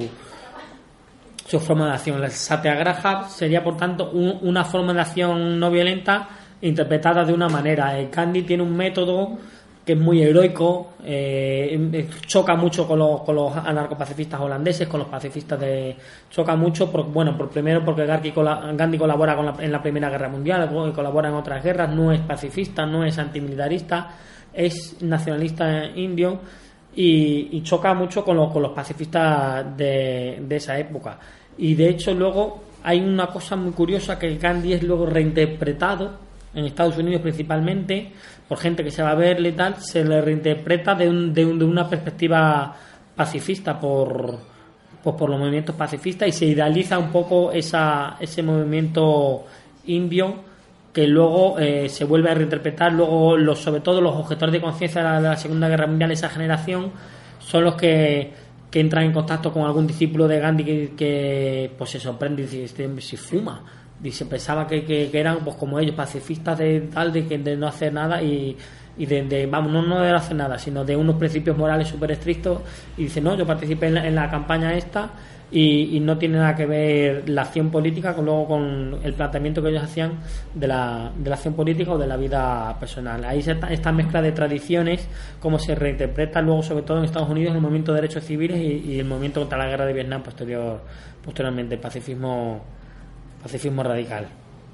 Speaker 1: su forma de acción. El satyagraha sería, por tanto, un, una forma de acción no violenta interpretada de una manera. El Gandhi tiene un método que es muy heroico, eh, choca mucho con los, con los anarcopacifistas holandeses, con los pacifistas de... choca mucho, por, bueno, por primero porque Gandhi, Gandhi colabora con la, en la Primera Guerra Mundial, colabora en otras guerras, no es pacifista, no es antimilitarista, es nacionalista indio, y, y choca mucho con los, con los pacifistas de, de esa época. Y de hecho luego hay una cosa muy curiosa, que el Gandhi es luego reinterpretado en Estados Unidos principalmente por gente que se va a verle y tal, se le reinterpreta de, un, de, un, de una perspectiva pacifista por, pues por los movimientos pacifistas, y se idealiza un poco esa, ese movimiento indio, que luego eh, se vuelve a reinterpretar. Luego los, sobre todo los objetores de conciencia de la, de la Segunda Guerra Mundial, esa generación, son los que que entra en contacto con algún discípulo de Gandhi que, que pues se sorprende y dice, este, si fuma. Dice, pensaba que, que, que eran pues como ellos, pacifistas de tal, de, que, de no hacer nada y, y de, de, vamos, no, no de no hacer nada, sino de unos principios morales súper estrictos. Y dice, no, yo participé en la, en la campaña esta y, y no tiene nada que ver la acción política con luego con el planteamiento que ellos hacían de la, de la acción política o de la vida personal. Ahí está esta mezcla de tradiciones, cómo se reinterpreta luego, sobre todo en Estados Unidos, el movimiento de derechos civiles y, y el movimiento contra la guerra de Vietnam posterior, posteriormente, el pacifismo, pacifismo radical.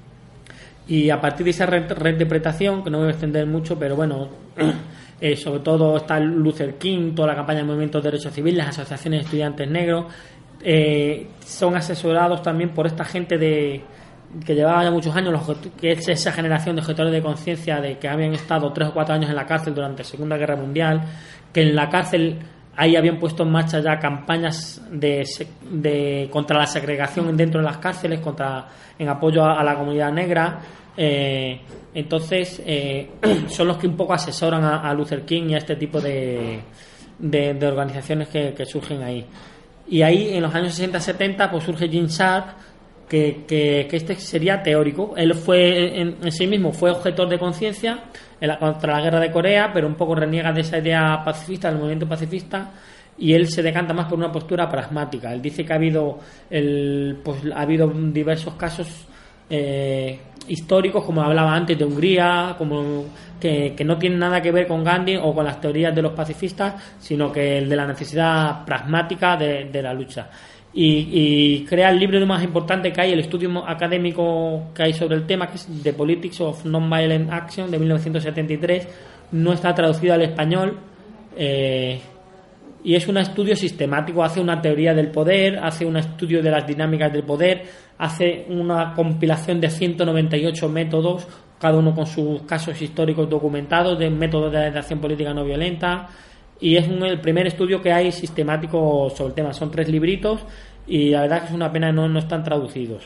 Speaker 1: Y a partir de esa reinterpretación, que no me voy a extender mucho, pero bueno, eh, sobre todo está Luther King, toda la campaña de movimientos de derechos civiles, las asociaciones de estudiantes negros, eh, son asesorados también por esta gente de que llevaba ya muchos años, los, que es esa generación de objetores de conciencia de que habían estado tres o cuatro años en la cárcel durante la Segunda Guerra Mundial, que en la cárcel ahí habían puesto en marcha ya campañas de, de contra la segregación dentro de las cárceles, contra en apoyo a, a la comunidad negra. Eh, entonces eh, son los que un poco asesoran a, a Luther King y a este tipo de, de, de organizaciones que, que surgen ahí. Y ahí en los años sesenta setenta pues surge Gene Sharp, que, que, que este sería teórico. Él fue en, en sí mismo fue objetor de conciencia contra la guerra de Corea, pero un poco reniega de esa idea pacifista, del movimiento pacifista, y él se decanta más por una postura pragmática. Él dice que ha habido el, pues ha habido diversos casos eh, históricos, como hablaba antes, de Hungría, como que, que no tienen nada que ver con Gandhi o con las teorías de los pacifistas, sino que el de la necesidad pragmática de, de la lucha. Y, y crea el libro más importante que hay, el estudio académico que hay sobre el tema, que es The Politics of Nonviolent Action, de mil novecientos setenta y tres. No está traducido al español, eh, y es un estudio sistemático. Hace una teoría del poder, hace un estudio de las dinámicas del poder, hace una compilación de ciento noventa y ocho métodos, cada uno con sus casos históricos documentados de métodos de acción política no violenta. Y es un, el primer estudio que hay sistemático sobre el tema. Son tres libritos y la verdad que es una pena no, no están traducidos.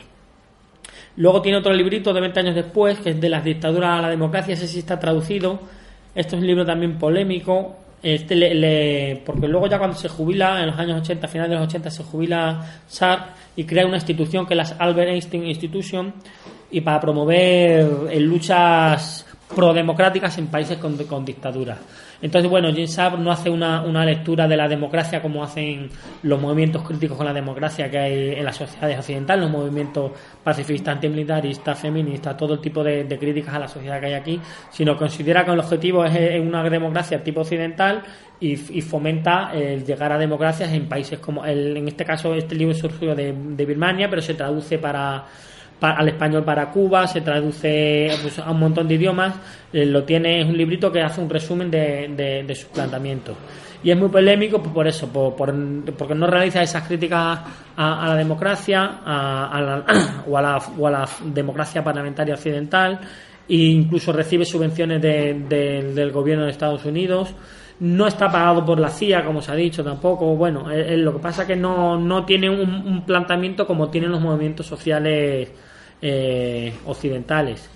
Speaker 1: Luego tiene otro librito de veinte años después, que es de las dictaduras a la democracia. Ese sí está traducido. Este es un libro también polémico, este le, le, porque luego ya cuando se jubila, en los años ochenta, finales de los ochenta, se jubila Sharp y crea una institución que es la Albert Einstein Institution, y para promover en luchas prodemocráticas en países con, con dictaduras. Entonces, bueno, Gene Sharp no hace una, una lectura de la democracia como hacen los movimientos críticos con la democracia que hay en las sociedades occidentales, los movimientos pacifistas, antimilitaristas, feministas, todo el tipo de, de críticas a la sociedad que hay aquí, sino considera que el objetivo es una democracia tipo occidental y, y fomenta el llegar a democracias en países como, el, en este caso, este libro surgió de, de Birmania, pero se traduce para... Para, al español para Cuba, se traduce pues, a un montón de idiomas. Eh, lo tiene, es un librito que hace un resumen de, de, de sus planteamientos, y es muy polémico pues, por eso, por, por, porque no realiza esas críticas a, a la democracia a, a la, o, a la, o a la democracia parlamentaria occidental, e incluso recibe subvenciones de, de, del gobierno de Estados Unidos. No está pagado por la C I A, como se ha dicho, tampoco. Bueno, es, es lo que pasa es que no, no tiene un, un planteamiento como tienen los movimientos sociales eh, occidentales.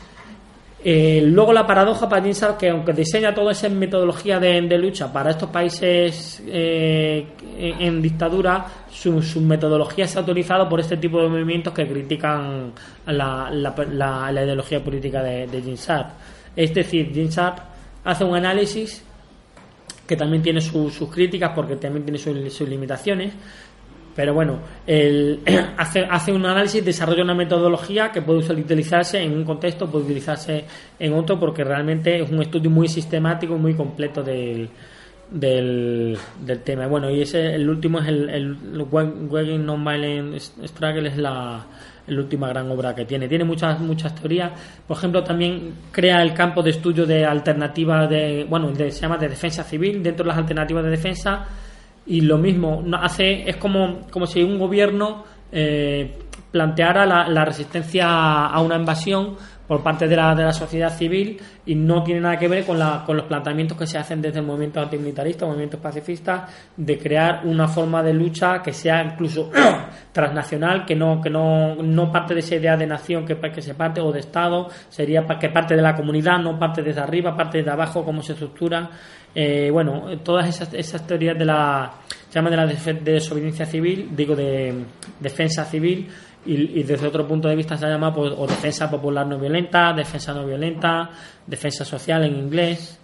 Speaker 1: Eh, luego la paradoja para Gene Sharp, que aunque diseña toda esa metodología de, de lucha para estos países eh, en, en dictadura, su, su metodología se ha autorizado por este tipo de movimientos que critican la, la, la, la ideología política de, de Gene Sharp. Es decir, Gene Sharp hace un análisis que también tiene su, sus críticas, porque también tiene sus, sus limitaciones, pero bueno, él hace, hace un análisis, desarrolla una metodología que puede utilizarse en un contexto, puede utilizarse en otro, porque realmente es un estudio muy sistemático y muy completo del, del, del tema. Bueno, y ese el último es el, el Waging Nonviolent Struggle, es la la última gran obra que tiene. Tiene muchas muchas teorías. Por ejemplo, también crea el campo de estudio de alternativas de, bueno, de, se llama de defensa civil, dentro de las alternativas de defensa, y lo mismo hace, es como como si un gobierno eh, planteara la, la resistencia a una invasión por parte de la, de la sociedad civil, y no tiene nada que ver con, la, con los planteamientos que se hacen desde el movimiento antimilitarista, movimientos pacifistas, de crear una forma de lucha que sea incluso transnacional, que no que no, no parte de esa idea de nación que, que se parte, o de Estado, sería que parte de la comunidad, no parte desde arriba, parte desde abajo, cómo se estructura. Eh, bueno, todas esas, esas teorías de la... llama de la def- de desobediencia civil, digo de defensa civil, y, y desde otro punto de vista se llama pues, o defensa popular no violenta, defensa no violenta, defensa social en inglés.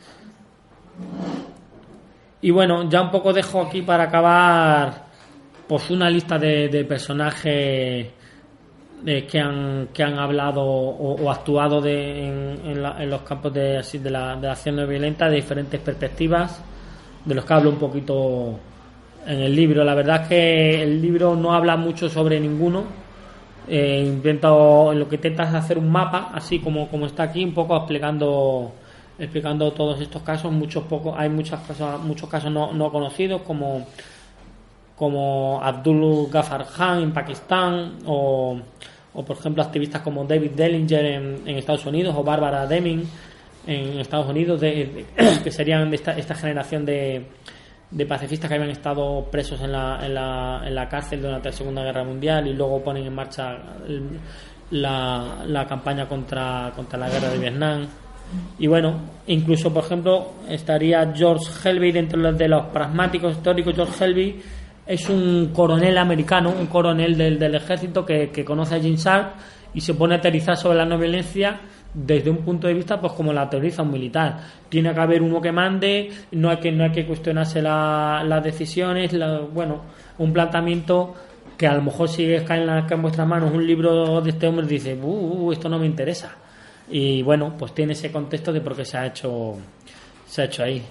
Speaker 1: Y bueno, ya un poco dejo aquí para acabar pues una lista de, de personajes eh, que han que han hablado o, o actuado de, en, en, la, en los campos de, así, de, la, de la acción no violenta de diferentes perspectivas, de los que hablo un poquito en el libro. La verdad es que el libro no habla mucho sobre ninguno. Eh, intento, lo que intenta es hacer un mapa, así como, como está aquí, un poco explicando explicando todos estos casos. Muchos pocos, hay muchas cosas, muchos casos no, no conocidos, como como Abdul Ghaffar Khan en Pakistán, o, o por ejemplo activistas como David Dellinger en, en Estados Unidos, o Barbara Deming en Estados Unidos, de, de, que serían de esta, esta generación de, de pacifistas que habían estado presos en la, en, la, en la cárcel durante la Segunda Guerra Mundial y luego ponen en marcha el, la, la campaña contra, contra la guerra de Vietnam. Y bueno, incluso por ejemplo estaría George Helby dentro de los pragmáticos históricos. George Helby es un coronel americano, un coronel del, del ejército que, que conoce a Gene Sharp y se pone a teorizar sobre la no violencia desde un punto de vista pues como la teoriza un militar. Tiene que haber uno que mande, no hay que no hay que cuestionarse la, las decisiones, la, bueno, un planteamiento que a lo mejor si cae en, la, cae en vuestras manos un libro de este hombre dice, uh, uh, esto no me interesa. Y bueno, pues tiene ese contexto de por qué se ha hecho se ha hecho ahí.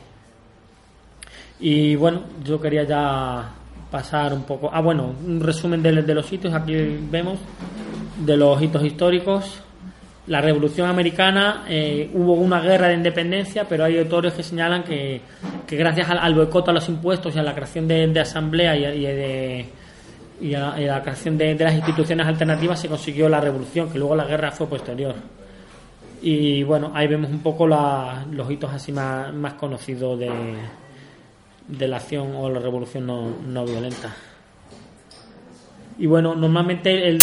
Speaker 1: Y bueno, yo quería ya pasar un poco, ah bueno, un resumen de, de los hitos. Aquí vemos de los hitos históricos. La Revolución Americana, eh, hubo una guerra de independencia, pero hay autores que señalan que, que gracias al, al boicot a los impuestos y a la creación de, de asamblea y, y, de, y, a, y a la creación de, de las instituciones alternativas se consiguió la revolución, que luego la guerra fue posterior. Y bueno, ahí vemos un poco la, los hitos así más, más conocidos de, de la acción o la revolución no, no violenta. Y bueno, normalmente el